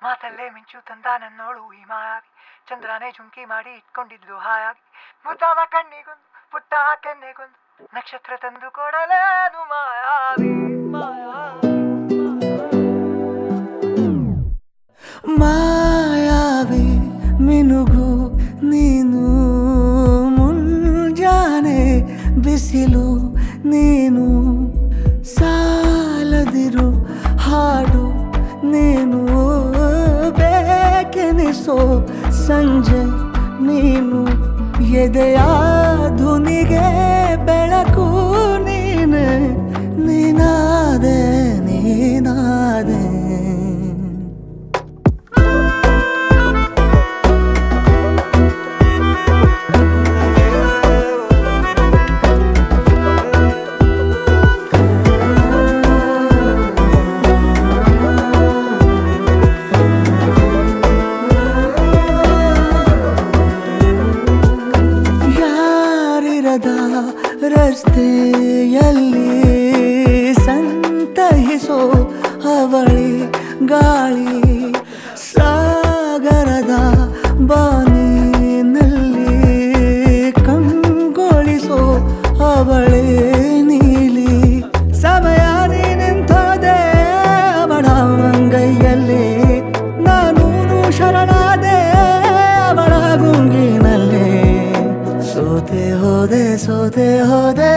ಮಾತಲ್ಲೇ ಮಿಂಚು ತಂದ ನನ್ನೋಳು ಈ ಮಾಯಾವಿ ಚಂದ್ರನೇ ಜುಂಕಿ ಮಾಡಿ ಇಟ್ಕೊಂಡಿದ್ಲು ಹಾಯಾಗಿ ಮುದ್ದಾದ ಕಣ್ಣಿಗೊಂದು ಪುಟ್ಟ ಕೆನ್ನೆಗೊಂದು ನಕ್ಷತ್ರ ತಂದು ಕೊಡಲೇನು ಮಾಯಾವಿ ಮಾಯಾವಿ ಮಿನುಗು ನೀನು ಮುಂಜಾನೆ ಬಿಸಿಲು ನೀನು ಸಾಲದಿರು ಹಾಡು ನೀನು ಬೇಕೆನಿಸೋ ಸಂಜೆ ನೀನು ಎದೆಯ ಧುನಿಗೆ ಬೆಳಕು ನೀನೆ ನೀನಾದೆ ನೀನಾದೆ ರಸ್ತೆಯಲ್ಲಿ ಸಂತಹಿಸೋ ಅವಳಿ ಗಾಳಿ ಸಾಗರದ ಬಾನಿನಲ್ಲಿ ಕಂಗೊಳಿಸೋ ಅವಳೆ ನೀಲಿ ಸಮಯ ನಿಂತೋದೆ ಅವಳ ಅಂಗೈಯಲ್ಲಿ ನಾನು ಶರಣಾದೆ ಅವಳ ಗುಂಗಿನಲ್ಲಿ ಸೋತೆ ಹೋದೆ ಸೋತೆ ಹೋದೆ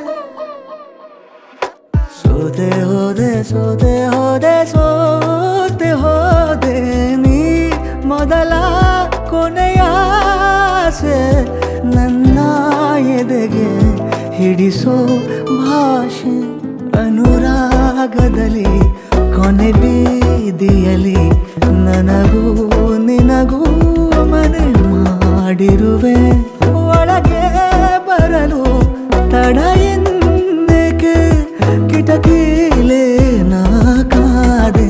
ಸೋತೆ ಹೋದೆ ಸೋತೆ ಹೋದೆ ಸೋತೆ ಹೋದೆ ನೀ ಮೊದಲ ಕೊನೆಯ ಆಸೆ ನನ್ನ ಎದೆಗೆ ಹಿಡಿಸೋ ಭಾಷೆ ಅನುರಾಗದಲ್ಲಿ ಕೊನೆ ಬೀದಿಯಲ್ಲಿ ನನಗೂ ನಿನಗೂ ಮನೆ ಮಾಡಿರುವೆ ಒಳಗೆ ಬರಲು ತಡ ಎಂದೇಕೆ ಕಿಟಕಿಲೇ ನಾ ಕಾದೆ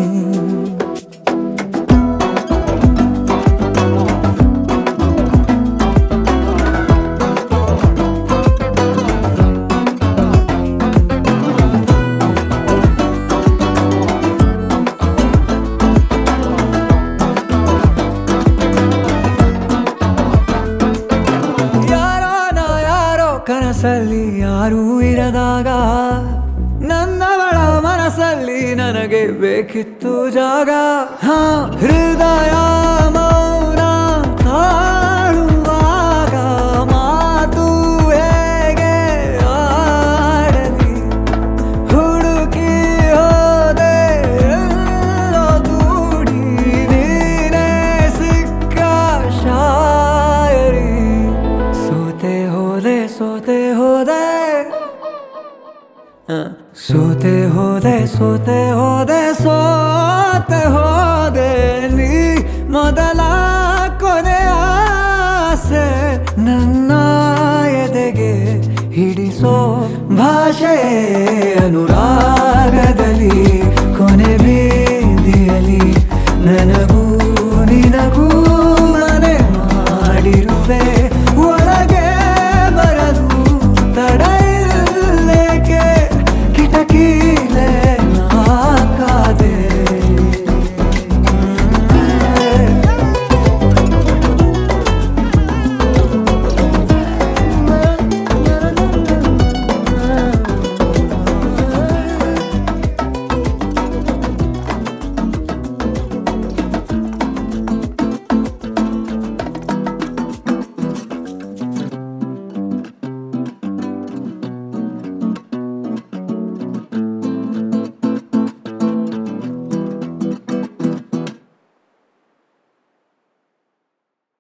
ಕನಸಲ್ಲಿ ಯಾರೂ ಇರದಾಗ ನನ್ನವಳ ಮನಸ್ಸಲ್ಲಿ ನನಗೆ ಬೇಕಿತ್ತು ಜಾಗ ಹೃದಯ ಮೌನ ತಾಳುವಾಗ ಮಾತು ಹೇಗೆ ಆಡಲಿ ಹುಡುಕಿ ಹೋದೆ ಎಲ್ಲೋ ದೂಡಿ ನೀನೇ ಸಿಕ್ಕ ಶಾಯರಿ ಸೋತೆ ಹೋದೆ ಸೋತೆ ಹೋದೆ ಸೋತೆ ಹೋದೆ ಸೋತೆ ಹೋದೆ ಸೋತೆ ಹೋದೆ ನೀ ಮೊದಲ ಕೊನೆ ಆಸೆ ನನ್ನ ಎದೆಗೆ ಹಿಡಿಸೋ ಭಾಷೆ ಅನುರಾಗದಲ್ಲಿ